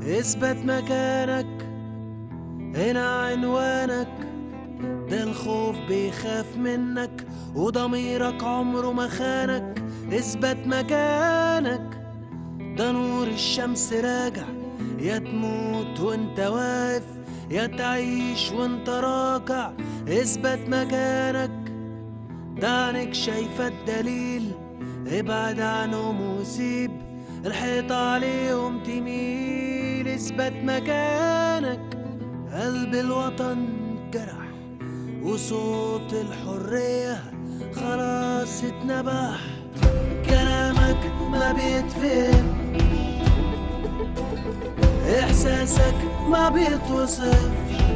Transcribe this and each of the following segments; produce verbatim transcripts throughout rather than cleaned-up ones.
اثبت مكانك، هنا عنوانك. ده الخوف بيخاف منك وضميرك عمره ما خانك. اثبت مكانك، ده نور الشمس راجع. يا تموت وانت واقف، يا تعيش وانت راكع. اثبت مكانك، ده عينك شايفة الدليل. ابعد عنهم وسيب الحيط عليهم تميل. اثبت مكانك، قلب الوطن جرح وصوت الحرية خلاص اتنبح. كلامك ما بيتفهم، احساسك ما بيتوصف.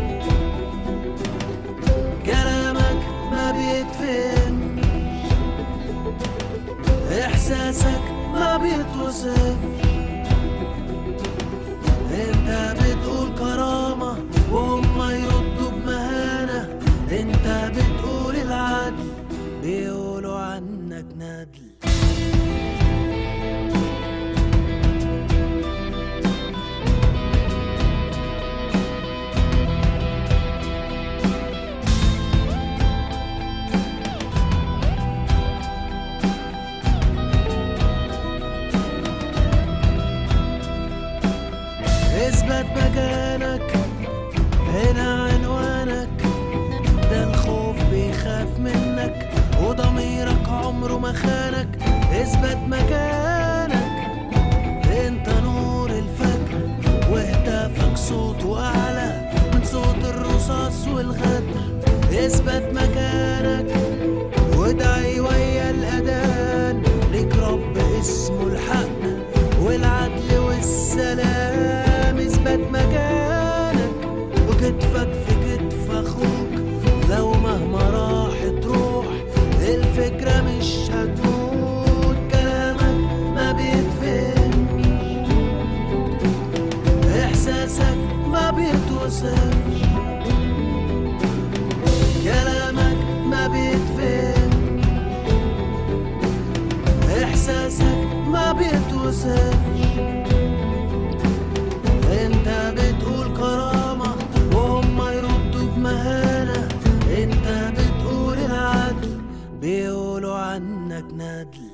كلامك ما بيتفهم، احساسك ما بيتوصف. انت بتقول كرامة وهم يردوا بمهانة. انت بتقول العدل بيقولوا عنك ندل. اثبت مكانك، هنا عنوانك. ده الخوف بيخاف منك وضميرك عمره ما خانك. اثبت مكانك، انت نور الفجر وهتافك صوته اعلى من صوت الرصاص والغدر. اثبت مكانك وادعي ويا الاذان ليك رب اسمه الحق والعدل والسلام. اثبت مكانك وكتفك في كتف اخوك، لو مهما راحت روح الفكرة مش هتموت. كلامك ما بيتفهم، احساسك ما بيتوصف. كلامك ما بيتفهم، احساسك ما بيتوصف. انت بتقول كرامة وهم يردوا بمهانة. انت بتقول العدل بيقولوا عنك ندل.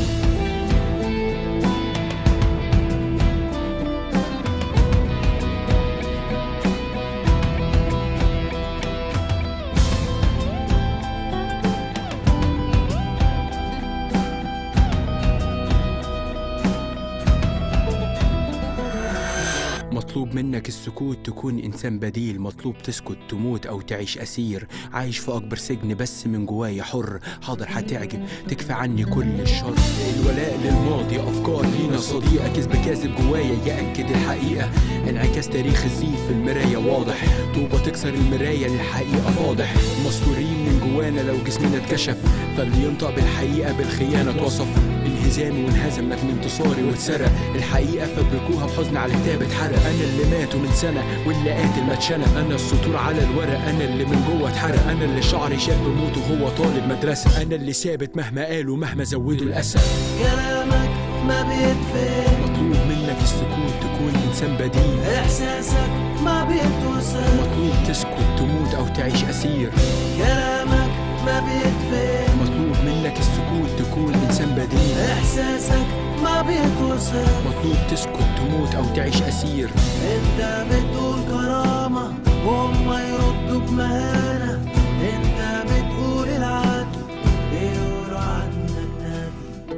مطلوب منك السكوت تكون إنسان بديل. مطلوب تسكت تموت أو تعيش أسير. عايش في أكبر سجن بس من جوايا حر. حاضر هتعجب تكفى عني كل الشر. الولاء للماضي أفكار لينا صديقة. كذب كاذب جوايا يأكد الحقيقة. انعكاس تاريخ الزيف في المراية واضح. طوبة تكسر المراية للحقيقة فاضح. مستورين من جوانا لو جسمنا اتكشف. فاللي ينطق بالحقيقة بالخيانة اتوصف. انهزامي وانهزم لكن انتصاري واتسرق. الحقيقة فبركوها بحزن على كتاب اتحرق. انا اللي ماتوا من سنة واللي قاتل ما اتشنق. انا السطور على الورق، انا اللي من جوه اتحرق. انا اللي شعري شاب موت وهو طالب مدرسة. انا اللي ثابت مهما قالوا مهما زودوا الاسى. كلامك ما بيتفهم، مطلوب منك السكوت تكون انسان بديل. احساسك ما بيتوصف. مطلوب تسكت تموت او تعيش اسير. كلامك ما بيتفهم، مطلوب منك السكوت تكون انسان بديل. احساسك ما بيتوصف. مطلوب تسكت تموت او تعيش اسير. انت بتقول كرامة وهم يردوا بمهانة. انت بتقول العدل بيقولوا عنك ندل.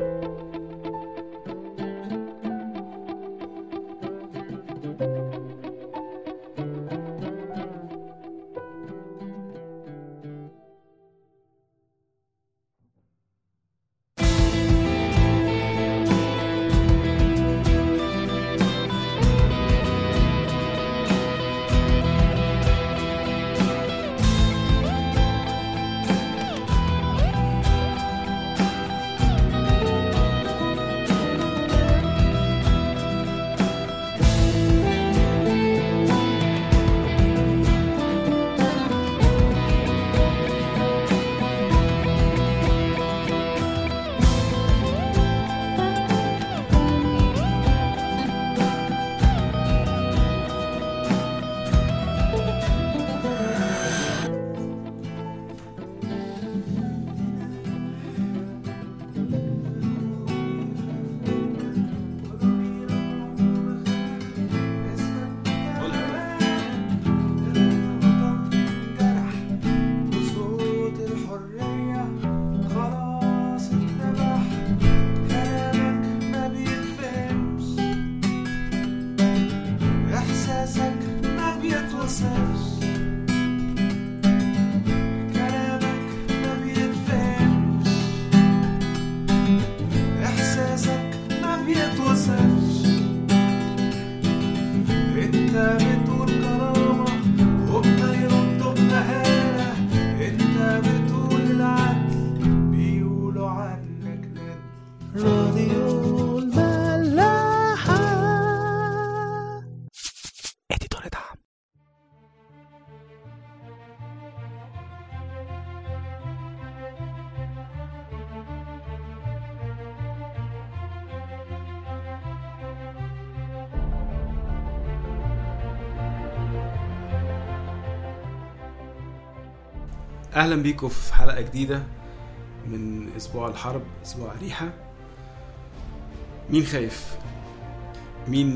اهلا بيكم في حلقه جديده من اسبوع الحرب، اسبوع ريحه. مين خايف؟ مين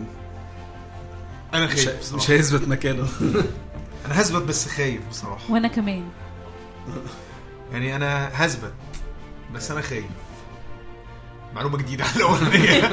انا مش, خايف مش هيثبت مكانه؟ انا هثبت بس خايف بصراحه. وانا كمان يعني انا هثبت بس انا خايف. معلومه جديده على الاولانيه.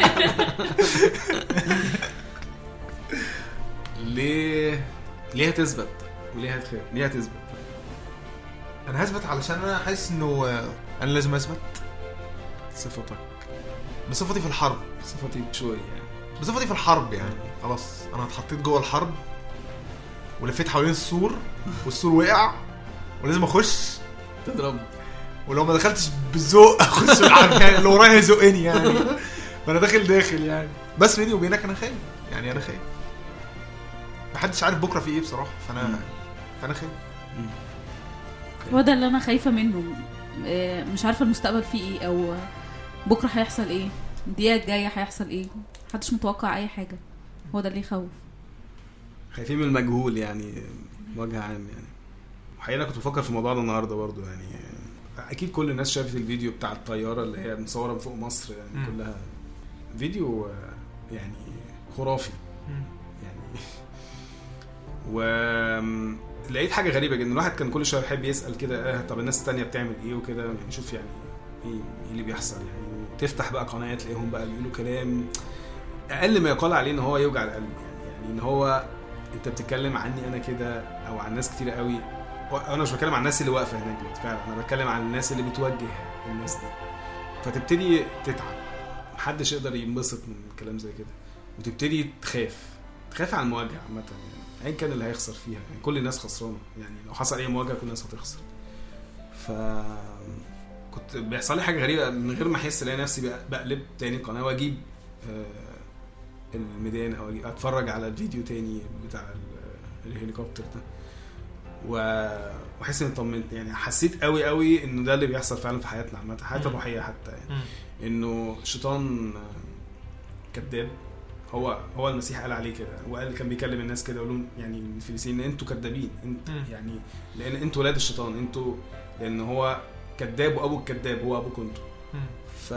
ليه ليه هتثبت وليه هتخاف؟ ليه هتثبت؟ انا هثبت علشان انا حاسس انه انا لازم اثبت. صفتك بصفتي في الحرب، صفتي بشويه يعني بصفتي في الحرب يعني خلاص انا اتحطيت جوه الحرب ولفيت حوالين السور والسور وقع ولازم اخش تضرب، ولو ما دخلتش بالذوق اخش بالعرض يعني اللي ورايا يزقني يعني. فانا داخل داخل يعني. بس بيني وبينك انا خايف يعني انا خايف. محدش عارف بكره في ايه بصراحه. فانا فانا خايف. هو ده اللي انا خايفه منه. مش عارفه المستقبل فيه ايه او بكره هيحصل ايه، الدقيقه الجايه هيحصل ايه، محدش متوقع اي حاجه. هو ده اللي يخوف. خايفين من المجهول يعني بوجه عام يعني. وحقيقة كنت بفكر في الموضوع ده النهارده برضو يعني. اكيد كل الناس شافت الفيديو بتاع الطياره اللي هي مصوره من فوق مصر يعني. م. كلها فيديو يعني خرافي يعني. ولقيت حاجه غريبه جدا. الواحد كان كل شويه يحب يسال كده اه طب الناس التانية بتعمل ايه وكده يعني. نشوف يعني ايه اللي بيحصل يعني. تفتح بقى قناه تلاقيهم بقى بيقولوا كلام اقل ما يقال عليه ان هو يوجع القلب يعني. يعني ان هو انت بتتكلم عني انا كده او عن ناس كتير قوي. انا مش بتكلم عن الناس اللي واقفه هناك فعلا، انا بتكلم عن الناس اللي بتوجه الناس دي. فتبتدي تتعب، محدش يقدر ينبسط من كلام زي كده. وتبتدي تخاف تخاف عن المواجهه عامه يعني. ايا كان اللي هيخسر فيها يعني. كل الناس خسرانه يعني. لو حصل اي مواجهه كل الناس هتخسر. ف كنت بيحصل لي حاجه غريبه من غير ما احس. الاقي نفسي بقلب تاني قناه واجيب الميدان او اتفرج على الفيديو تاني بتاع الهليكوبتر ده واحس اني طمنت يعني. حسيت قوي قوي انه ده اللي بيحصل فعلا في حياتنا عامه، حياتنا الروحيه حتى يعني. انه الشيطان كذاب. هو هو المسيح قال عليه كده، وقال كان بيكلم الناس كده يقول لهم يعني الفلسطينيين انتوا كذابين انت يعني، لان انتوا ولاد الشيطان انتوا، لان هو كذاب وابو الكذاب هو ابوكم انتوا. ف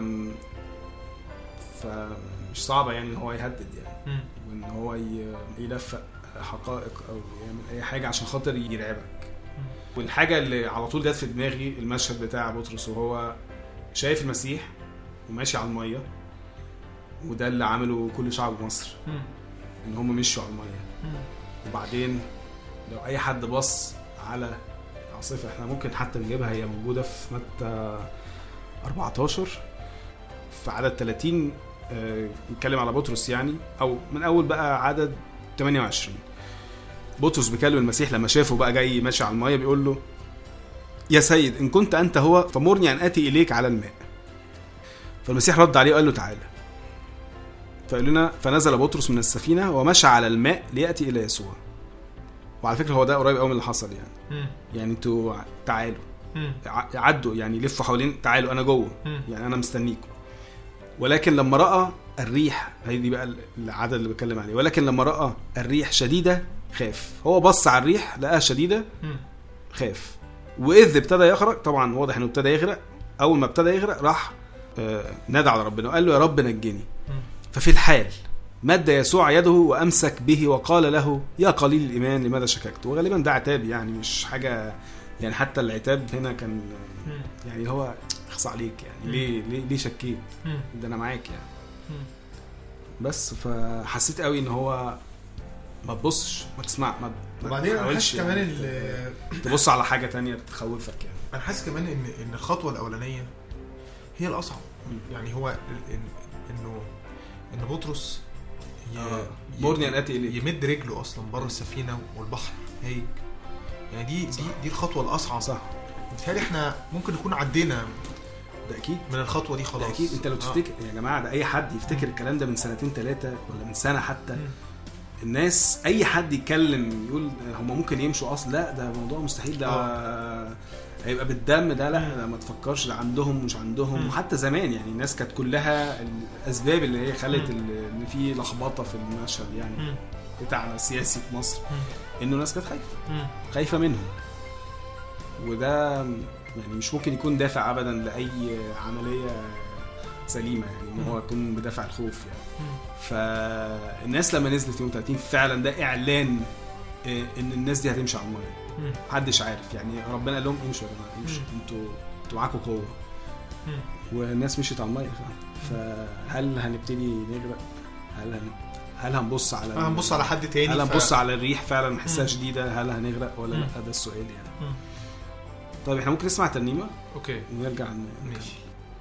فمش صعبه يعني ان هو يهدد يعني. وان هو يلفق حقائق او يعمل اي حاجه عشان خاطر يرعبك. والحاجه اللي على طول جت في دماغي المشهد بتاع بطرس وهو شايف المسيح وماشي على الميه. وده اللي عمله كل شعب مصر ان هم مشوا على الميه. وبعدين لو اي حد بص على العاصفه، احنا ممكن حتى نجيبها، هي موجوده في متى أربعتاشر في عدد ثلاثين. نتكلم على بطرس يعني، او من اول بقى عدد ثمانية وعشرين. بطرس بيكلم المسيح لما شافه بقى جاي ماشي على الميه، بيقول له يا سيد ان كنت انت هو فمرني ان اتي اليك على الماء. فالمسيح رد عليه وقال له تعالى. فقال لنا فنزل بطرس من السفينه ومشى على الماء لياتي الى يسوع. وعلى فكره هو ده قريب قوي من اللي حصل يعني. يعني انتوا تعالوا عدوا يعني، لفوا حوالين، تعالوا انا جوه يعني انا مستنيكم. ولكن لما راى الريح، هي دي بقى العدد اللي بتكلم عليه، ولكن لما راى الريح شديده خاف. هو بص على الريح لقاها شديده خاف. واذ ابتدى يغرق، طبعا واضح انه ابتدى يغرق. اول ما ابتدى يغرق راح آه نادى على ربنا وقال له يا رب نجني. ففي الحال مد يسوع يده وامسك به وقال له يا قليل الايمان لماذا شككت. وغالبا ده عتاب يعني، مش حاجه يعني. حتى العتاب هنا كان يعني هو اخص عليك يعني. ليه ليه ليه شكيت؟ ده انا معاك يعني. بس فحسيت قوي ان هو ما تبصش ما تسمع ما وبعدين انا حاسس كمان يعني تبص على حاجه تانية تخوفك يعني. انا حاسس كمان ان ان الخطوه الاولانيه هي الاصعب. يعني هو انه ان بطرس مرني ان اتي اليه، يمد رجله اصلا بره السفينه والبحر هيك يعني. دي دي دي الخطوه الاصعب. صح. بالتالي احنا ممكن نكون عدينا ده اكيد من الخطوه دي خلاص. اكيد. انت لو تفتكر آه. يا جماعه ده اي حد يفتكر الكلام ده من سنتين ثلاثه ولا من سنه حتى. م. الناس اي حد يتكلم يقول هم ممكن يمشوا اصلا، لا ده موضوع مستحيل، ده آه. هيبقى بالدم، ده لا ده ما تفكرش، ده عندهم مش عندهم. م. وحتى زمان يعني الناس كانت كلها الاسباب اللي هي خلت ان في لخبطه في المشهد يعني. م. بتاعنا السياسي في مصر. م. انه الناس كانت خايفه خايفه منهم. وده يعني مش ممكن يكون دافع ابدا لاي عمليه سليمه، يعني ان هو يكون بدافع الخوف يعني. فالناس لما نزلت يوم ثلاثين فعلا ده اعلان ان الناس دي هتمشي على الميه، محدش عارف يعني. ربنا قال لهم امشوا يا جماعه امشوا، انتوا انتوا معاكم قوه، والناس مشيت على الميه فعلا. فهل هنبتدي نغرق؟ هل هن... هل هنبص على هنبص على حد تاني؟ هل هنبص ف... على الريح فعلا نحسها شديده؟ هل هنغرق ولا لا؟ ده السؤال يعني. طيب احنا ممكن نسمع ترنيمه اوكي ونرجع ماشي.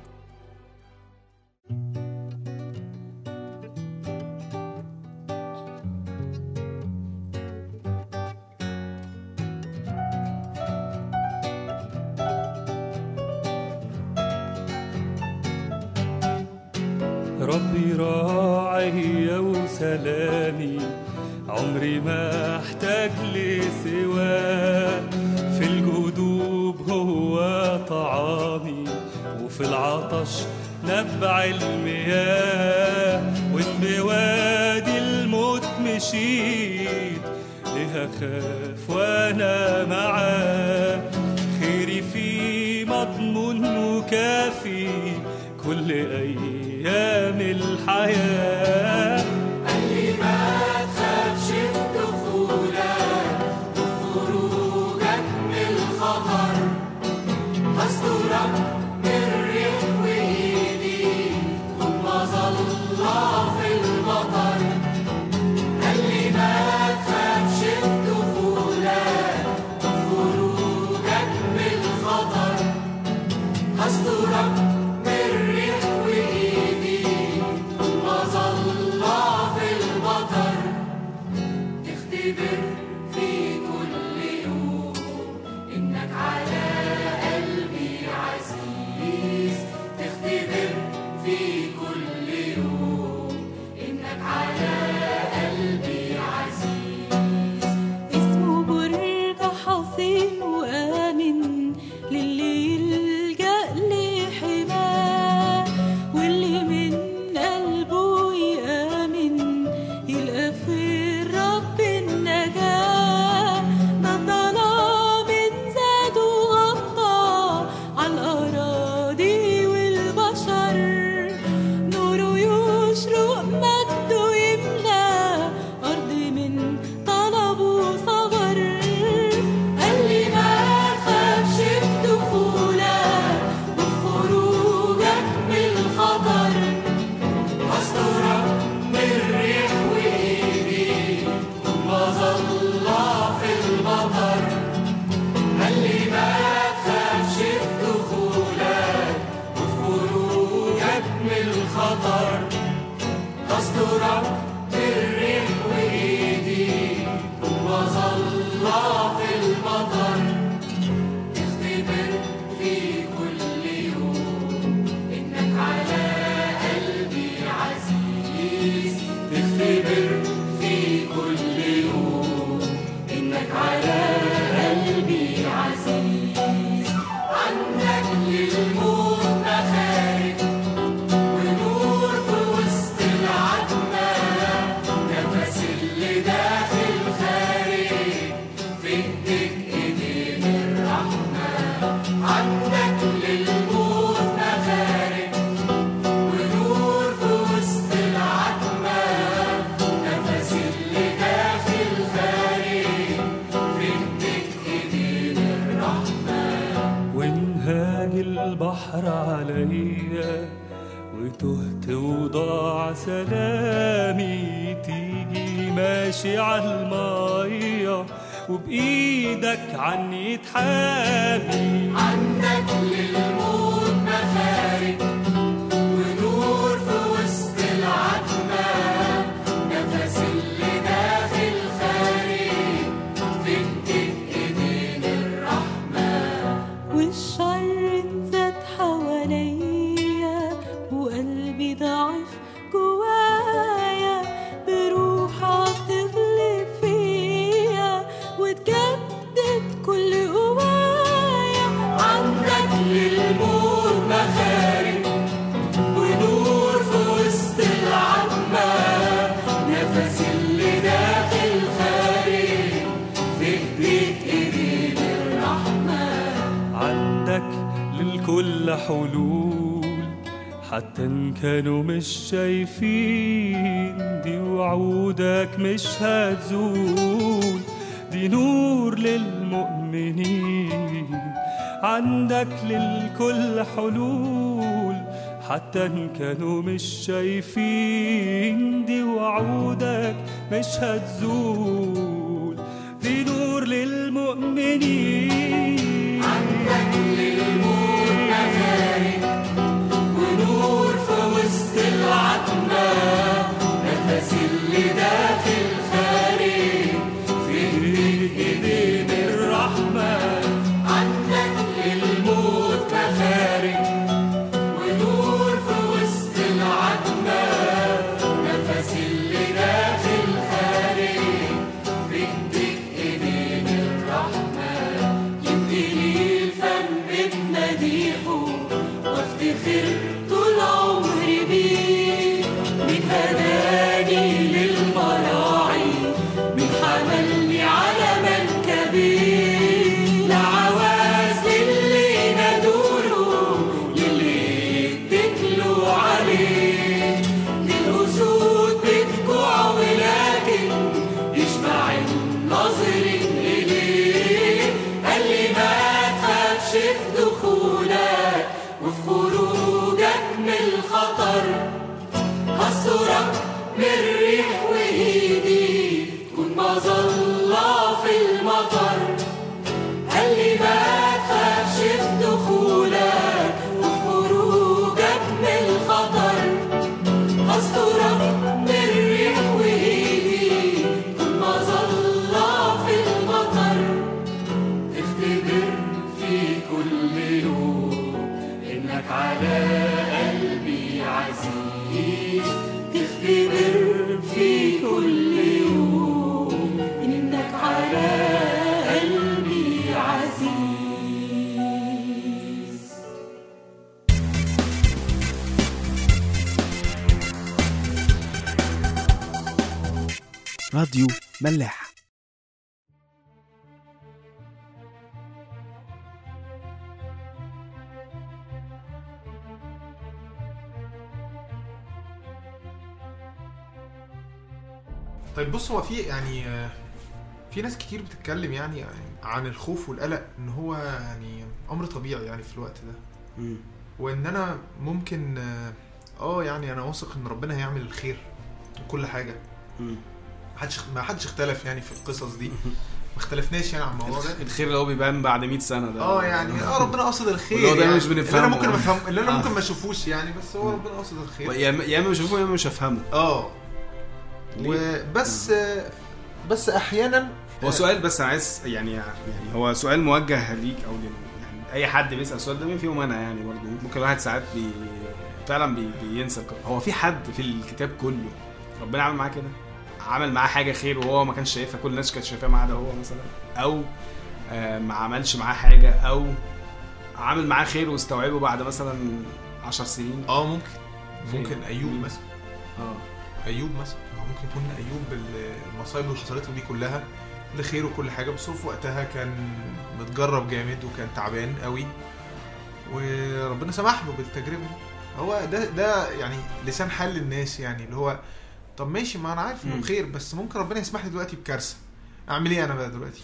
ربي راعي وسلامي، عمري ما احتاج لسواه، في الجدوب هو طعامي، وفي العطش نبع المياه، وإن بوادي الموت مشيت ليه أخاف وأنا معاه، خيري في مضمون وكافي كل أيام الحياة. قال لي ما تخافش في دخولك وخروجك من الخطر، هسترك من الريح وإيدي والمظلة في المطر. قال لي ما تخافش في دخولك وخروجك من الخطر، هسترك في كل يوم إنك على قلبي عزيز، تختبر في كل يوم إنك على قلبي عزيز. اسمه برج حصين وآمن للي يلجأ لحماه، واللي من قلبه يآمن يلقى في الرب النجاة. ده الظلام انزاد وغطى على الأراضي والبشر، نوره يشرق مجده يملى أرض من طلب وصبر. قال لي ما تخافش في دخولك وخروجك من الخطر، هسترك من الريح وإيدي والمظلة في المطر. قال لي ما تخافش في دخولك وخروجك من الخطر، هسترك من الريح وإيدي والمظلة في المطر. تختبر في كل يوم إنك على قلبي عزيز، تختبر في كل يوم إنك على قلبي عزيز. عندك للموت مخارج ونور في وسط العتمة، نفس اللي داخل خارج في ايديك ايدين الرحمة. عندك للموت مخارج ونور في وسط العتمة، نفس اللي داخل خارج في ايديك ايدين الرحمة. وانهاج البحر عليا وتهت وضاع سلامي، تيجي ماشي على المية وبإيدك عني تحامي. عندك للموت مخارج ونور في وسط العتمة، نفس اللي داخل خارج في ايديك ايدين الرحمة. والشر انزاد حواليا وقلبي ضعيف جوايا، بروحك تغلب فيا وتجدد كل قوايا. عندك للموت مخارج للكل حلول حتى إن كانوا مش شايفين. دي وعودك مش هتزول، دي نور للمؤمنين. عندك للكل حلول حتى إن كانوا مش شايفين. دي وعودك مش هتزول، دي نور للمؤمنين. عندك للموت مخارج ونور في وسط العتمة، نفس اللي داخل خارج في ايدين الرحمة. عندك للموت مخارج ونور في وسط العتمة، نفس اللي داخل خارج في ايدين الرحمة. يمتلي الفم بمديحه وافتخر طول عمري بيه. من هداني للمراعي، من حملني على منكبي. لعواز للي ندوله، للي اتكلوا عليه. للأسود بتجوع ولكن يشبع النظر إليه. قال لي ما تخافش في دخولك وفي خروجك من الخطر. هسترك من الريح وإيدي تكون مظلة في المطر. قال لي ما تخافش في دخولك وفي خروجك من الخطر. هسترك من الريح وإيدي تكون مظلة في المطر. تختبر في كل يوم إنك على قلبي عزيز. تختبر في كل يوم إنك على قلبي عزيز. راديو ملاح. طيب بص، هو في يعني آه، في ناس كتير بتتكلم يعني عن الخوف والقلق ان هو يعني امر طبيعي يعني في الوقت ده. مم. وان انا ممكن اه آه، يعني انا واثق ان ربنا هيعمل الخير وكل حاجه. مم. ما حدش ما حدش اختلف يعني في القصص دي، ما اختلفناش يعني عن الموضوع ده. الخير اللي هو بيبان بعد مية سنة ده. اه يعني اه ربنا قصد الخير واللي هو ده يعني. مش بنفهمه. اللي انا ممكن افهم اللي انا آه. ممكن ما اشوفوش يعني، بس هو ربنا قصد الخير. يا اما يا اما مش هفهمه يا اما مش هفهمه. اه وبس بس احيانا هو سؤال بس انا عايز يعني يعني هو سؤال موجه ليك او يعني اي حد بيسال السؤال ده مين فيهم انا يعني برضه ممكن الواحد ساعات بي فعلا بي بينسى. هو في حد في الكتاب كله ربنا عمل معاه كده؟ عمل معاه حاجه خير وهو ما كانش شايفها، كل الناس كانت شايفاها ما عدا هو مثلا؟ او آه ما عملش معاه حاجه، او عمل معاه خير واستوعبه بعد مثلا عشر سنين؟ اه ممكن ممكن ايوب مين؟ مثلا. اه ايوب مثلا ممكن يكون ايوب المصايب اللي حصلت له دي كلها لخير وكل حاجه، بس هو في وقتها كان متجرب جامد وكان تعبان قوي وربنا سمح له بالتجربه. هو ده ده يعني لسان حال الناس يعني، اللي هو طب ماشي ما انا عارف انه خير، بس ممكن ربنا يسمح لي دلوقتي بكارثه، اعمل ايه انا بقى دلوقتي؟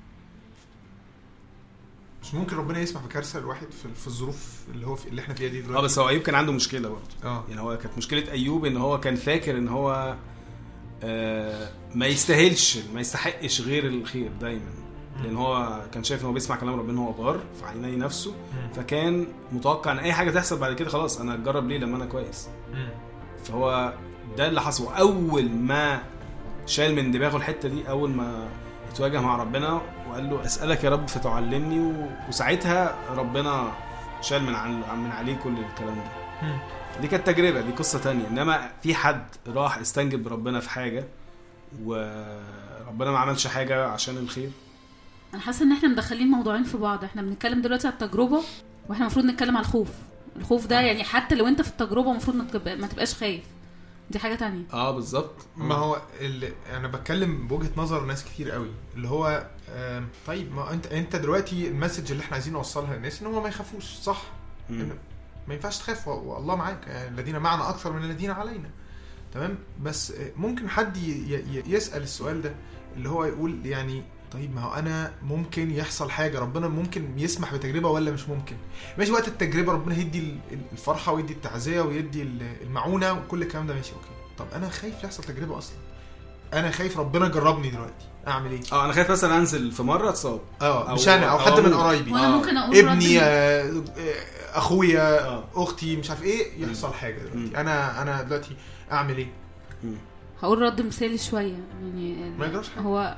مش ممكن ربنا يسمح بكارثه الواحد في في الظروف اللي هو في اللي احنا فيها دي دلوقتي. اه بس هو ايوب كان عنده مشكله برضه. اه يعني هو كانت مشكله ايوب ان هو كان فاكر ان هو آه ما يستاهلش ما يستحقش غير الخير دايما، لان هو كان شايف ان هو بيسمع كلام ربنا، هو بار في عيني نفسه، فكان متوقع ان اي حاجه تحصل بعد كده خلاص انا اجرب ليه لما انا كويس. فهو ده اللي حصل. اول ما شال من دماغه الحته دي، اول ما اتواجه مع ربنا وقال له اسالك يا رب فتعلمني، وساعتها ربنا شال من عن من عليه كل الكلام ده. دي كانت تجربه، دي قصه تانية. انما في حد راح استنجد بربنا في حاجه وربنا ما عملش حاجه عشان الخير. انا حاسه ان احنا مدخلين موضوعين في بعض. احنا بنتكلم دلوقتي على التجربه، واحنا المفروض نتكلم على الخوف. الخوف ده يعني حتى لو انت في التجربه المفروض ما تبقاش خايف، دي حاجه تانية. اه بالظبط. ما هو اللي انا بتكلم بوجهه نظر ناس كتير قوي، اللي هو طيب ما انت انت دلوقتي المسج اللي احنا عايزين نوصلها للناس ان هم ما يخافوش، صح؟ إن ما ينفعش تخاف والله معاك، يعني الذين معنا اكثر من الذين علينا. تمام. بس ممكن حد يسأل السؤال ده اللي هو يقول يعني طيب ما هو انا ممكن يحصل حاجه، ربنا ممكن يسمح بتجربه ولا مش ممكن؟ ماشي، وقت التجربه ربنا هيدي الفرحه ويدي التعزيه ويدي المعونه وكل الكلام ده ماشي اوكي. طب انا خايف يحصل تجربه اصلا، انا خايف ربنا جربني دلوقتي، اعمل ايه؟ اه انا خايف مثلا انزل في مره اتصاب، اه مش انا او حد من قرايبي، وانا ممكن اقول ابني آه اخويا آه. اختي مش عارف ايه يحصل حاجه دلوقتي، انا انا دلوقتي اعمل ايه؟ مم. هقول رد مثالي شويه يعني ما يجراش حاجه. هو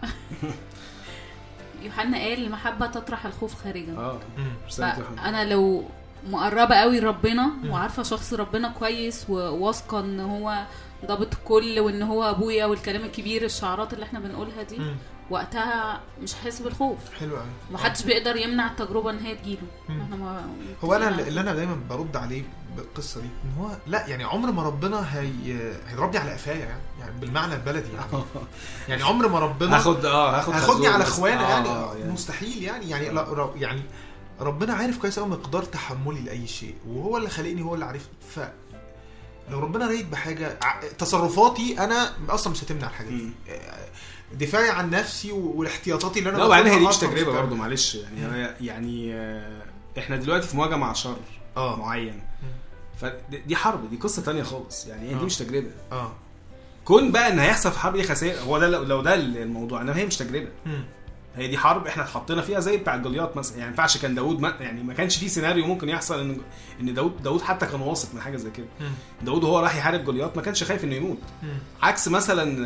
يوحنا قال المحبه تطرح الخوف خارجا. اه انا لو مقربه قوي لربنا وعارفه شخص ربنا كويس وواثقه ان هو ضابط الكل وان هو ابويا والكلام الكبير الشعارات اللي احنا بنقولها دي، مم. وقتها مش هحس بالخوف. حلو قوي. محدش بيقدر يمنع التجربه ان هي تجيله. احنا ما هو انا اللي انا دايما برد عليه بالقصه دي ان هو لا يعني عمر ما ربنا هي هيضربني على قفايا يعني يعني بالمعنى البلدي يعني يعني عمر ما ربنا هاخد اه هاخد هاخدني على اخوانا آه يعني, آه يعني مستحيل يعني يعني لا يعني ربنا عارف كويس قوي مقدار تحملي لاي شيء، وهو اللي خلقني هو اللي عارفني. ف لو ربنا رايد بحاجه تصرفاتي انا اصلا مش هتمنع الحاجه دي، دفاعي عن نفسي والاحتياطاتي اللي انا لا وبعدين هي دي مش تجربه برضه معلش يعني مم. يعني احنا دلوقتي في مواجهه مع شر آه. معين، فدي حرب، دي قصه تانية خالص يعني هي دي آه. مش تجربه. اه كون بقى ان هيحصل في حرب دي خسائر، هو ده لو ده الموضوع، انما هي مش تجربه. مم. هي دي حرب احنا اتحطينا فيها زي بتاع الجوليات مثلا، يعني ما ينفعش كان داوود ما يعني ما كانش فيه سيناريو ممكن يحصل ان ان داوود داوود حتى كان واثق من حاجه زي كده. داوود وهو راح يحارب جوليات ما كانش خايف انه يموت، مم. عكس مثلا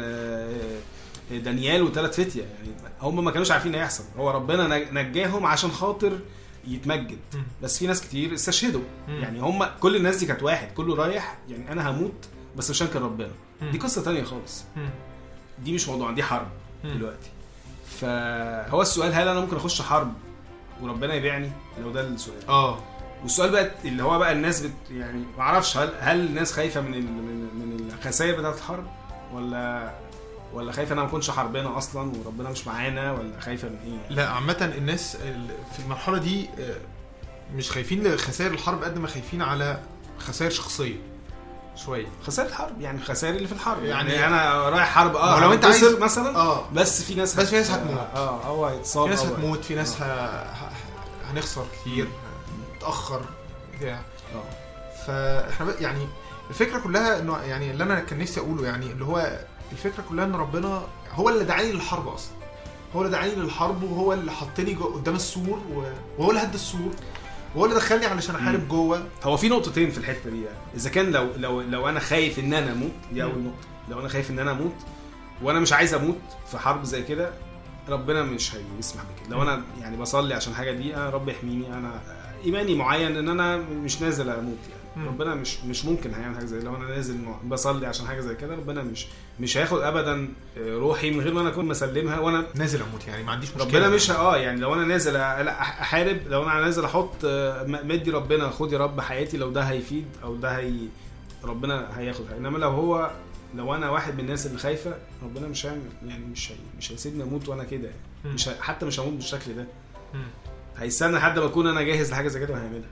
دانيال وثلاث فتية يعني هم ما كانوش عارفين ايه يحصل، هو ربنا نجاهم عشان خاطر يتمجد. مم. بس في ناس كتير استشهدوا، مم. يعني هم كل الناس دي كانت واحد، كله رايح يعني انا هموت بس عشان كان ربنا. مم. دي قصه تانية خالص، مم. دي مش موضوع، دي حرب مم. دلوقتي. فهو السؤال هل انا ممكن اخش حرب وربنا يبيعني؟ لو ده السؤال. اه والسؤال بقى اللي هو بقى الناس بت يعني ما اعرفش هل هل الناس خايفه من ال... من من الخسائر بتاعه الحرب، ولا ولا خايفه انا ما اكونش حربنا اصلا وربنا مش معانا، ولا خايفه من ايه؟ لا عامه الناس في المرحله دي مش خايفين لخسائر الحرب قد ما خايفين على خسائر شخصيه شويه. خسائر الحرب يعني خسائر اللي في الحرب يعني, يعني انا رايح حرب اه لو انت عايز مثلا اه بس في ناس بس في ناس هتموت، اه هو هيتصاب، في ناس هتموت، في ناس ه... هنخسر كتير، نتاخر بتاع اه فاحنا يعني الفكره كلها انه يعني اللي انا كان نفسي اقوله يعني اللي هو الفكره كلها ان ربنا هو اللي دعاني للحرب اصلا، هو اللي دعاني للحرب وهو اللي حطني قدام السور وهو اللي هد السور وهو اللي دخلني علشان احارب جوه. هو في نقطتين في الحته دي يعني. اذا كان لو لو لو انا خايف ان انا اموت، دي اول نقطه، لو انا خايف ان انا اموت وانا مش عايز اموت في حرب زي كده ربنا مش هيسمح بكده. لو انا يعني بصلي عشان حاجه دي انا رب يحميني، انا ايماني معين ان انا مش نازل اموت يعني ربنا مش مش ممكن هيعمل حاجه زي. لو انا نازل بصلي عشان حاجه زي كده ربنا مش مش هياخد ابدا روحي من غير ما انا اكون مسلمها وانا نازل اموت يعني ما عنديش مشكله. ربنا مش اه يعني لو انا نازل احارب، لو انا نازل احط مدي ربنا خد يا رب حياتي، لو ده هيفيد او ده هي ربنا هياخد. انما لو هو لو انا واحد من الناس اللي خايفه ربنا مش هيعمل يعني مش هي مش هيسيبني اموت وانا كده يعني. مش حتى مش هموت بالشكل ده، هيستنى لحد ما اكون انا جاهز لحاجه زي كده وهيعملها.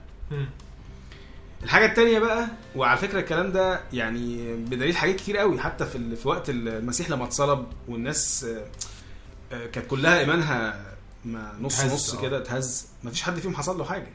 الحاجه التانية بقى، وعلى فكره الكلام ده يعني بدليل حاجات كتير قوي، حتى في في وقت المسيح لما اتصلب والناس كانت كلها ايمانها نص نص كده اتهز، مفيش حد فيهم حصل له حاجه.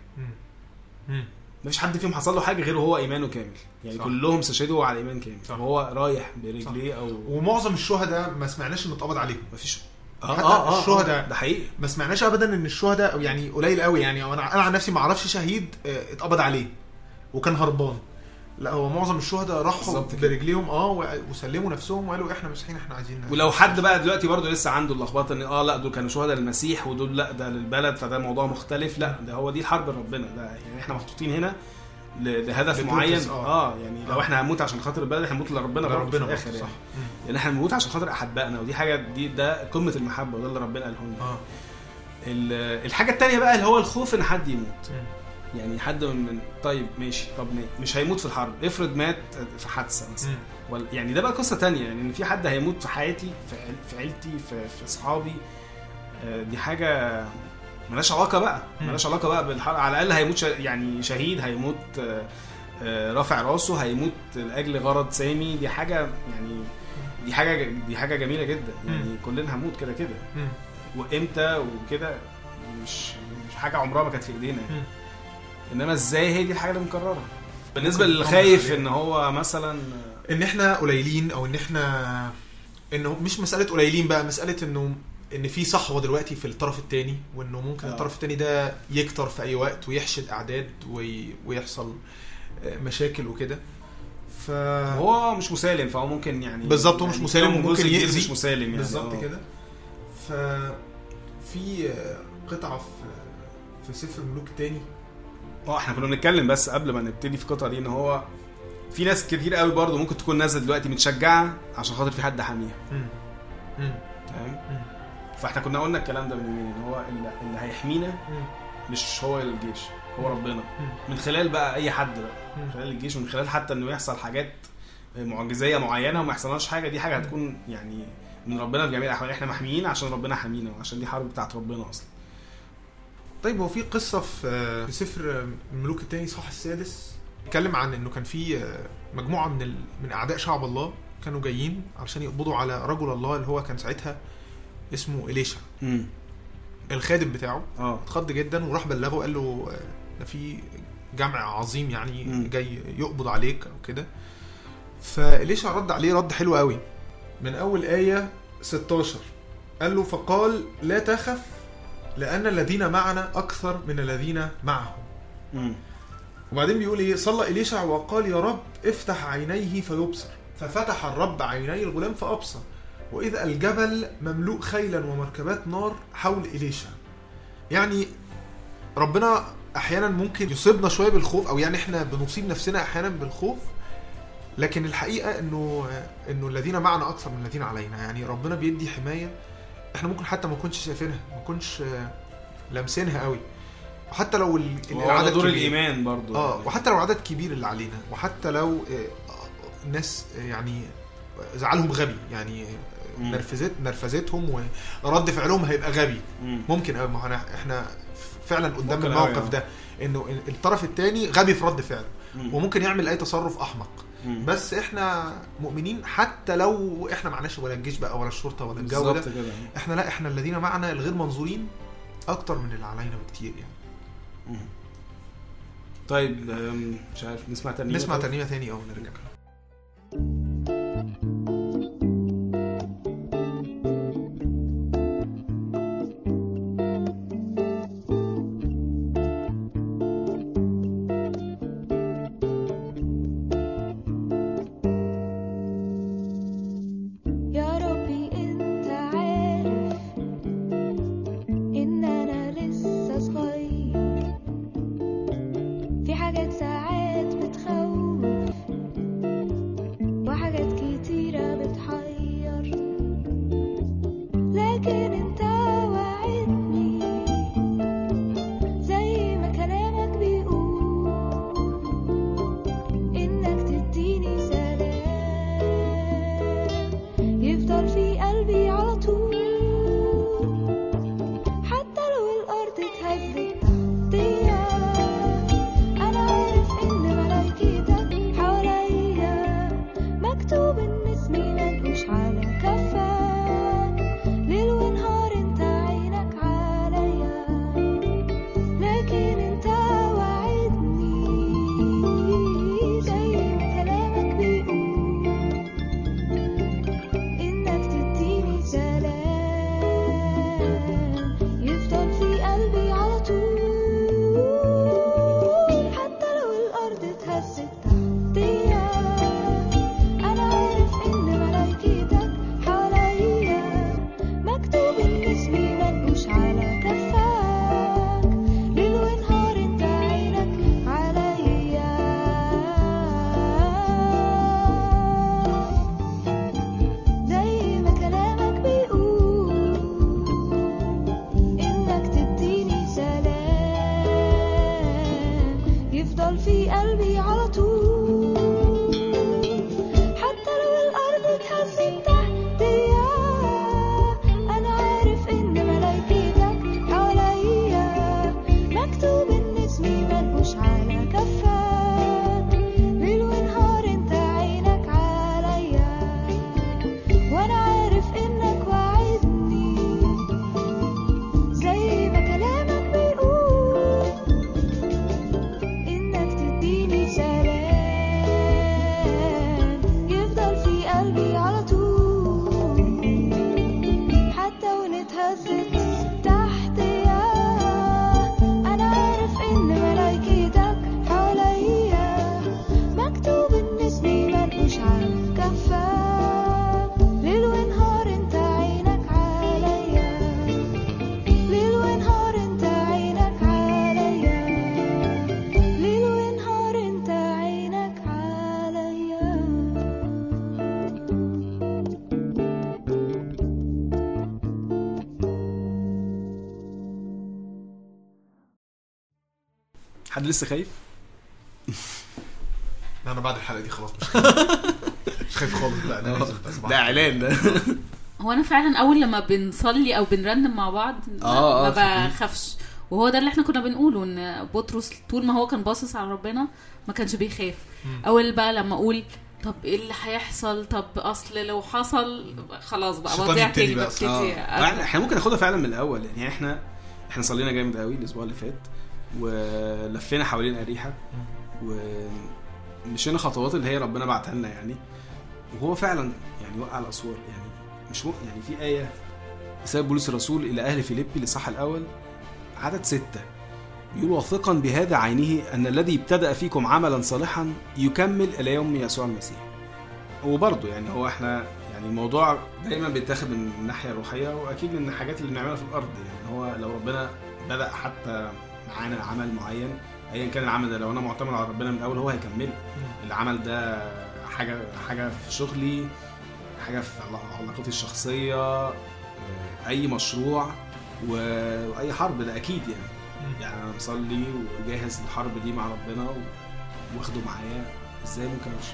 مفيش حد فيهم حصل له حاجه غير هو ايمانه كامل يعني. صح. كلهم استشهدوا على ايمان كامل، وهو رايح برجليه او ومعظم الشهداء ما سمعناش انه اتقبض عليهم، مفيش اه اه الشهداء ده حقيقي ما سمعناش ابدا ان الشهداء يعني قليل قوي يعني. انا انا عن نفسي ما اعرفش شهيد اتقبض عليه وكان هربان، لا هو معظم الشهداء راحوا برجليهم اه وسلموا نفسهم وقالوا احنا مسيحيين احنا عايزين. ولو حد بقى دلوقتي برضه لسه عنده اللخبطه ان اه لا دول كانوا شهداء للمسيح ودول لا ده للبلد فده موضوع مختلف، لا ده هو دي الحرب ربنا ده يعني احنا محطوطين هنا لهدف معين اه, آه يعني لو احنا هنموت عشان خاطر البلد احنا هنموت لربنا برضه في الاخر يعني. يعني احنا هنموت عشان خاطر احبائنا، ودي حاجه دي ده قمه المحبه وده اللي ربنا قاله لنا. اه الحاجه الثانيه بقى اللي هو الخوف ان حد يموت م. يعني حد من طيب ماشي طب مش هيموت في الحرب، افرض مات في حادثه مثلا يعني ده بقى قصه تانية يعني ان في حد هيموت في حياتي في عيلتي في في اصحابي، دي حاجه ملهاش علاقه بقى ملهاش علاقه بقى بالحرب. على الاقل هيموت ش... يعني شهيد هيموت آه، آه، رافع راسه هيموت لاجل غرض سامي. دي حاجه يعني دي حاجه دي حاجه جميله جدا يعني. مم. كلنا هنموت كده كده مم. وامتى وكده مش مش حاجه عمرها ما كانت في ايدينا يعني. مم. انما ازاي هي دي الحاجه اللي مكرره. بالنسبه ممكن للخايف طبعاً. ان هو مثلا ان احنا قليلين او ان احنا انه مش مساله قليلين بقى، مساله انه ان في صحوه دلوقتي في الطرف الثاني، وانه ممكن آه. الطرف الثاني ده يكتر في اي وقت ويحشد اعداد وي... ويحصل مشاكل وكده. ف هو مش مسالم فهو ممكن يعني بالظبط هو مش يعني مسالم فيهم وممكن جزء كبير يأذي. مش مسالم يعني بالظبط آه. كده. ففي قطعه في في سفر الملوك الثاني. اه احنا كنا بنتكلم بس قبل ما نبتدي في القطعه دي ان هو في ناس كتير قوي برضو ممكن تكون نازله دلوقتي متشجعه عشان خاطر في حد حاميها تمام. فاحنا كنا قلنا الكلام ده من يومين ان هو اللي, اللي هيحمينا مش هو الجيش هو ربنا من خلال بقى اي حد بقى من خلال الجيش ومن خلال حتى انه يحصل حاجات معجزيه معينه وما يحصلناش حاجه. دي حاجه هتكون يعني من ربنا في جميع الاحوال. احنا محميين عشان ربنا حامينا وعشان دي حرب بتاعت ربنا اصلا. طيب هو في قصه في في سفر الملوك الثاني صح السادس اتكلم عن انه كان في مجموعه من ال... من اعداء شعب الله كانوا جايين علشان يقبضوا على رجل الله اللي هو كان ساعتها اسمه إليشع. امم الخادم بتاعه اه اتخض جدا وراح بلغه وقال له ده في جمع عظيم يعني مم. جاي يقبض عليك او كده. فإليشع رد عليه رد حلو قوي من اول آية ستاشر قال له فقال لا تخف لأن الذين معنا أكثر من الذين معهم. امم وبعدين بيقول ايه صلى إليشع وقال يا رب افتح عينيه فيبصر ففتح الرب عيني الغلام فأبصر وإذا الجبل مملوء خيلا ومركبات نار حول إليشع. يعني ربنا أحيانا ممكن يصيبنا شوية بالخوف أو يعني إحنا بنصيب نفسنا أحيانا بالخوف لكن الحقيقة إنه إنه الذين معنا أكثر من الذين علينا. يعني ربنا بيدي حماية إحنا ممكن حتى ما نكونش شايفينها ما نكونش لمسينها قوي وحتى لو العدد دور الايمان برضو اه يعني. وحتى لو عدد كبير اللي علينا وحتى لو الناس يعني زعلهم غبي يعني مم. نرفزت نرفزتهم ورد فعلهم هيبقى غبي مم. ممكن قوي. ما احنا احنا فعلا قدام ممكن الموقف أوي، ده انه الطرف الثاني غبي في رد فعله مم. وممكن يعمل اي تصرف احمق. مم. بس احنا مؤمنين حتى لو احنا معناش ولا الجيش بقى ولا الشرطه ولا الجو بالظبط ده كده. احنا لا احنا الذين معنا الغير منظورين اكتر من اللي علينا بكتير يعني. مم. طيب أم، مش عارف نسمع ترنيمه نسمع طيب؟ ترنيمه ثاني او نرجع. يا ربي انت عارف ان انا لسه صغير في حاجات ساعات بتخوف حد لسه خايف؟ انا بعد الحلقه دي خلاص مش خايف مش خايف خالص. لا انا نازل بس ده اعلان ده. هو انا فعلا اول لما بنصلي او بنرنم مع بعض آه، ما آه. بخافش، وهو ده اللي احنا كنا بنقوله ان بطرس طول ما هو كان باصص على ربنا ما كانش بيخاف. اول بقى لما اقول طب ايه اللي هيحصل، طب اصل لو حصل خلاص بقى الشيطان بضيع يبتدي تاني بقى. ببتدي آه. احنا ممكن ناخدها فعلا من الاول يعني. احنا احنا صلينا جامد قوي الاسبوع اللي فات ولفينا حوالين اريحه ومشينا خطوات اللي هي ربنا بعتها لنا يعني. وهو فعلا يعني وقع الاسوار يعني. مش م... يعني في ايه رسالة بولس الرسول الى اهل فيليبي الاصحاح الاول عدد ستة يقول واثقا بهذا عينه ان الذي ابتدأ فيكم عملا صالحا يكمل الى يوم يسوع المسيح. وبرضه يعني هو احنا يعني الموضوع دايما بيتاخد من الناحيه الروحيه واكيد من الحاجات اللي بنعملها في الارض يعني. هو لو ربنا بدأ حتى معانا عمل معين ايا كان العمل ده، لو انا معتمد على ربنا من الاول هو هيكمله. العمل ده حاجه حاجه في شغلي، حاجه في علاقاتي الشخصيه، اي مشروع واي حرب ده اكيد يعني. يعني انا مصلي وجاهز الحرب دي مع ربنا واخده معايا، ازاي ممكن افشل؟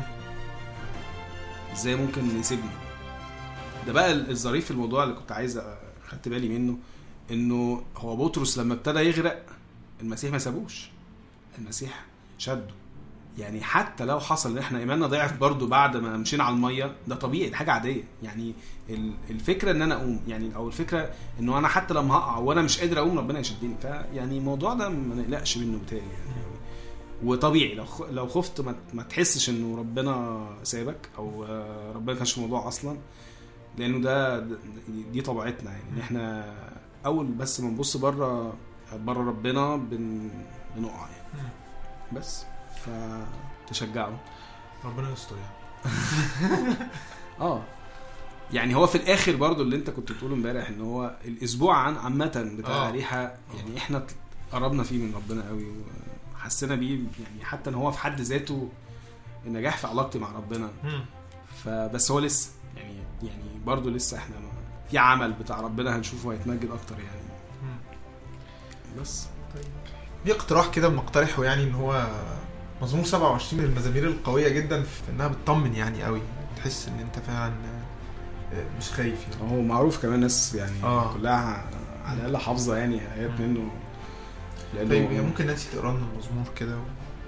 ازاي ممكن يسيبني؟ ده بقى الظريف في الموضوع اللي كنت عايز خدت بالي منه، انه هو بطرس لما ابتدى يغرق المسيح ما سابوش، المسيح شده. يعني حتى لو حصل ان احنا ايماننا ضعف برضو بعد ما مشينا على الميه، ده طبيعي، ده حاجه عاديه يعني. الفكره ان انا اقوم يعني، او الفكره انه انا حتى لما هقع وانا مش قادر اقوم ربنا يشدني. فيعني الموضوع ده ما نقلقش منه بتاعي يعني. وطبيعي لو لو خفت ما, ما تحسش انه ربنا سابك او ربنا كانش في الموضوع اصلا، لانه ده دي طبيعتنا يعني. احنا اول بس ما نبص بره بره ربنا بن بنقع يعني. بس فتشجعوا ربنا يستر يعني. اه يعني هو في الاخر برضو اللي انت كنت بتقوله امبارح ان هو الاسبوع عن عامه بتاع ريحه يعني احنا قربنا فيه من ربنا قوي وحسينا بيه يعني. حتى ان هو في حد ذاته النجاح في علاقتي مع ربنا. فبس هو لسه يعني يعني برضو لسه احنا في عمل بتاع ربنا هنشوفه هيتمجد اكتر يعني. بس دي اقتراح كده بنقترحه يعني، ان هو مزمور سبعة وعشرين من المزامير القويه جدا في انها بتطمن يعني قوي، تحس ان انت فعلا مش خايف يعني. هو معروف كمان ناس يعني آه. كلها على الاقل حافظه يعني ايات منه. طيب ممكن نانسي تقرا لنا المزمور كده و...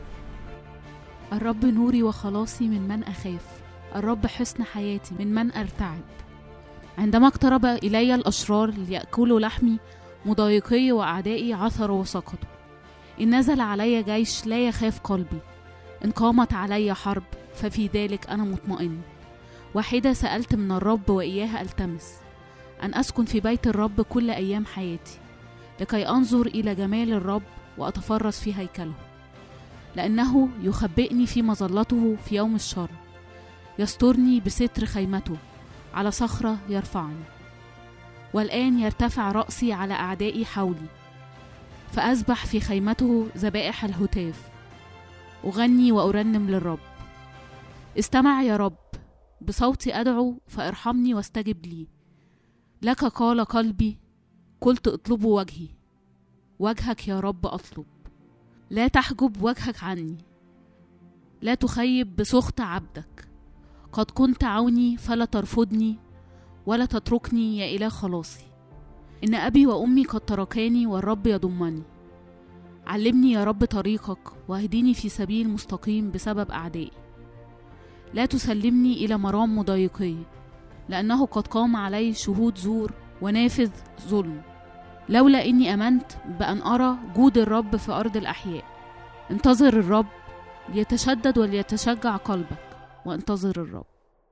الرب نوري وخلاصي من من أخاف، الرب حصن حياتي من من أرتعب. عندما اقترب إلي الأشرار ليأكلوا لحمي، مضايقي وأعدائي عثروا وسقطوا. إن نزل علي جيش لا يخاف قلبي، إن قامت علي حرب ففي ذلك أنا مطمئن. واحدة سألت من الرب وإياها ألتمس، أن أسكن في بيت الرب كل أيام حياتي، لكي أنظر إلى جمال الرب وأتفرس في هيكله. لأنه يخبئني في مظلته في يوم الشر، يسترني بستر خيمته، على صخرة يرفعني. والآن يرتفع رأسي على أعدائي حولي، فأسبح في خيمته ذبائح الهتاف، أغني وأرنم للرب. استمع يا رب، بصوتي أدعو فارحمني واستجب لي. لك قال قلبي، قلت اطلبوا وجهي، وجهك يا رب أطلب. لا تحجب وجهك عني، لا تخيب بسخط عبدك. قد كنت عوني فلا ترفضني، ولا تتركني يا إله خلاصي. إن أبي وأمي قد تركاني والرب يضمني. علمني يا رب طريقك واهديني في سبيل مستقيم بسبب أعدائي. لا تسلمني إلى مرام مضايقي، لأنه قد قام علي شهود زور ونافذ ظلم. لولا إني أمنت بأن أرى جود الرب في أرض الأحياء. انتظر الرب ليتشدد وليتشجع قلبك، وانتظر الرب.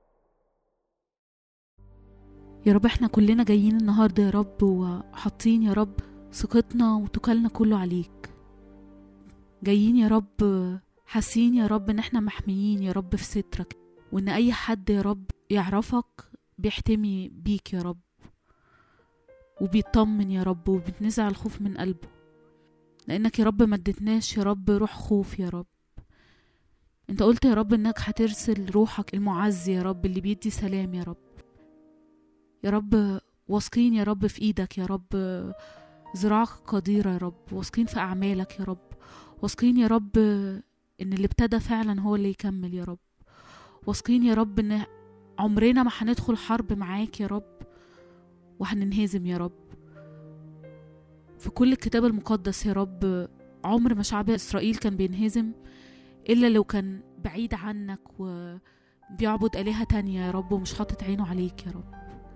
يا رب احنا كلنا جايين النهاردة يا رب وحاطين يا رب ثقتنا وتكلنا كله عليك. جايين يا رب حاسين يا رب ان احنا محميين يا رب في سترك، وان اي حد يا رب يعرفك بيحتمي بيك يا رب وبيطمن يا رب وبتنزع الخوف من قلبه. لانك يا رب ما اديتناش يا رب روح خوف يا رب. انت قلت يا رب انك هترسل روحك المعزي يا رب اللي بيدي سلام يا رب. يا رب واثقين يا رب في ايدك يا رب، ذراعك قديرة يا رب، واثقين في أعمالك يا رب، واثقين يا رب إن اللي ابتدى فعلا هو اللي يكمل يا رب، واثقين يا رب إن عمرنا ما هندخل حرب معاك يا رب وهننهزم يا رب. في كل الكتاب المقدس يا رب عمر ما شعب إسرائيل كان بينهزم إلا لو كان بعيد عنك وبيعبد آلهة تانية يا رب ومش حاطط عينه عليك يا رب.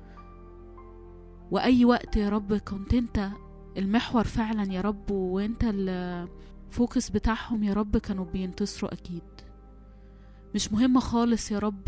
وأي وقت يا رب كنت انت المحور فعلا يا رب وانت الفوكس بتاعهم يا رب، كانوا بينتصروا أكيد. مش مهم خالص يا رب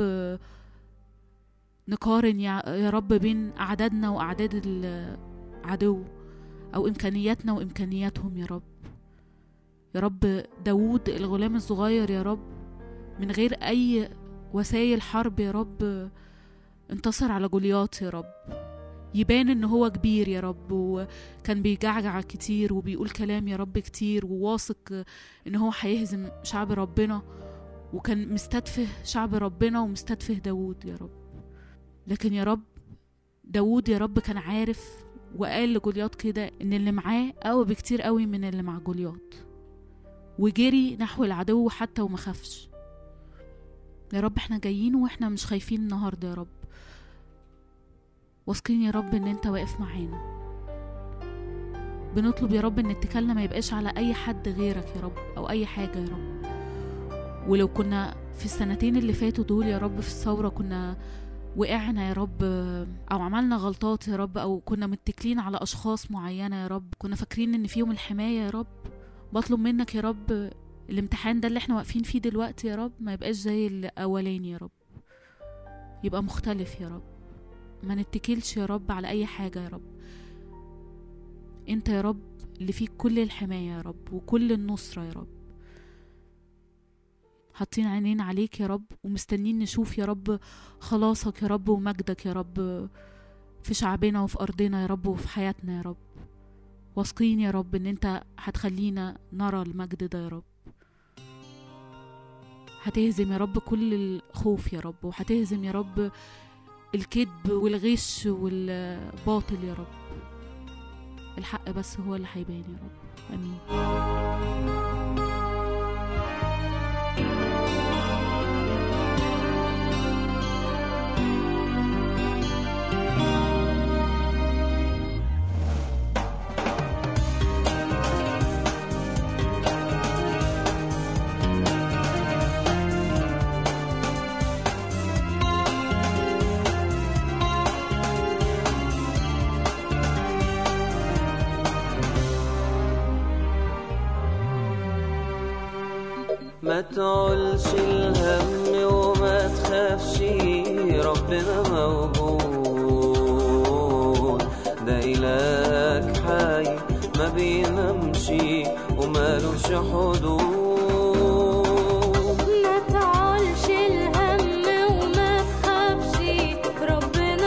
نقارن يا رب بين أعدادنا وأعداد العدو أو إمكانياتنا وإمكانياتهم يا رب. يا رب داود الغلام الصغير يا رب من غير أي وسائل حرب يا رب انتصر على جولياط يا رب. يبان إن هو كبير يا رب وكان بيجعجع كتير وبيقول كلام يا رب كتير وواثق إن هو هيهزم شعب ربنا، وكان مستدفه شعب ربنا ومستدفه داود يا رب. لكن يا رب داود يا رب كان عارف وقال لجولياط كده إن اللي معاه قوي بكتير قوي من اللي مع جولياط، وجري نحو العدو حتى وما خافش. يا رب احنا جايين واحنا مش خايفين النهارده يا رب، واثقين يا رب ان انت واقف معانا. بنطلب يا رب ان اتكالنا ما يبقاش على اي حد غيرك يا رب او اي حاجه يا رب. ولو كنا في السنتين اللي فاتوا دول يا رب في الثوره كنا وقعنا يا رب او عملنا غلطات يا رب او كنا متكلين على اشخاص معينه يا رب كنا فاكرين ان فيهم الحمايه يا رب، بطلب منك يا رب الامتحان ده اللي احنا واقفين فيه دلوقتي يا رب ما يبقاش زي الاولاني يا رب، يبقى مختلف يا رب. ما نتكلش يا رب على اي حاجه يا رب، انت يا رب اللي فيك كل الحمايه يا رب وكل النصره يا رب. حاطين عينين عليك يا رب ومستنين نشوف يا رب خلاصك يا رب ومجدك يا رب في شعبنا وفي أرضنا يا رب وفي حياتنا يا رب. واثقين يا رب ان انت هتخلينا نرى المجد ده يا رب. هتهزم يا رب كل الخوف يا رب، وهتهزم يا رب الكذب والغش والباطل يا رب. الحق بس هو اللي هيبان يا رب. امين. ما تعولش الهم وما تخافش، ربنا موجود، ده إلهك حي ما بينامش ومالوش حدود. ما تعولش الهم وما تخافش، ربنا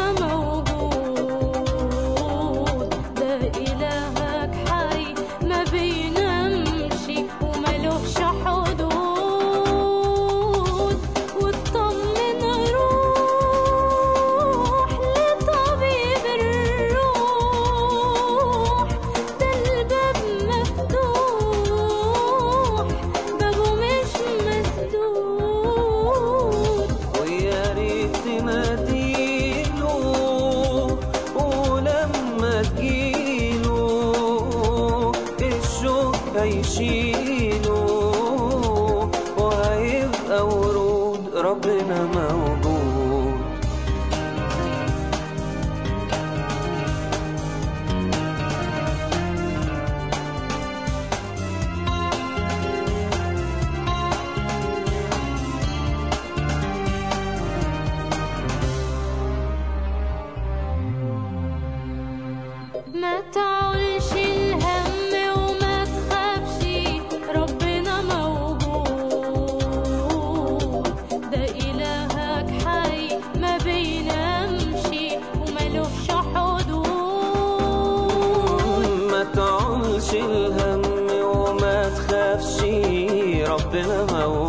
موجود، ده إلهك حي ما بينامش ومالوش حدود. هيشيله وهيبقى ورود، ربنا موجود. ما تعولش الهم وما تخافش، ربنا موجود، ده إلهك حي ما بينامش ومالوش حدود. ما تعولش الهم وما تخافش، ربنا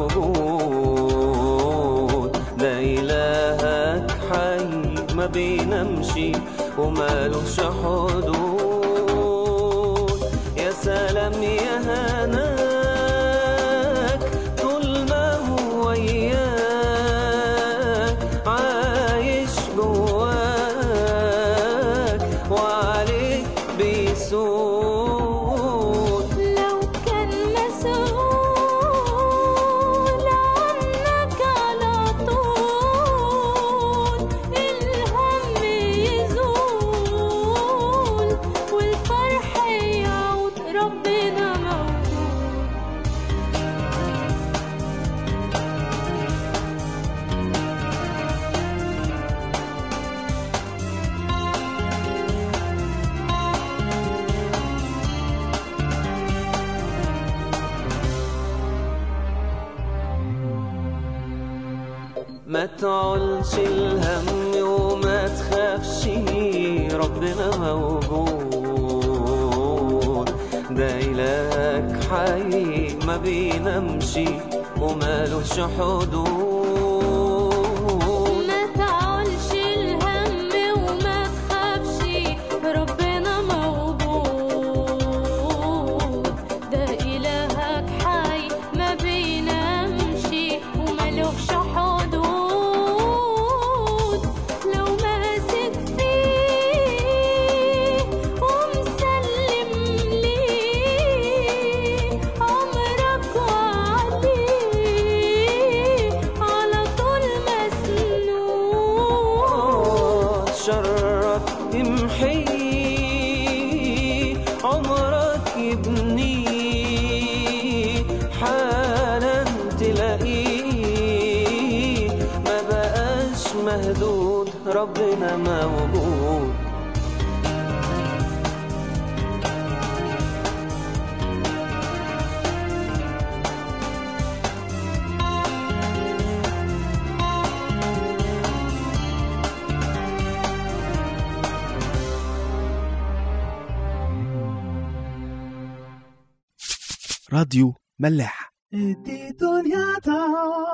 موجود، ده إلهك حي ما بينامش ومالوش حدود. ما تعولش الهم وما تخافش ربنا موجود. ده إلهك حي ما بينامش ومالوش حدود. ما تعولش الهم وما تخافش ربنا موجود. ده إلهك حي ما بينامش ومالوش حدود. لو ماسك فيه ومسلم ليه عمرك وعليه على طول مسنون. شرك يمحي عمرك يبني حالا تلاقيه ما بقاش مهدود ربنا موجود. راديو ملاح. دي دنيا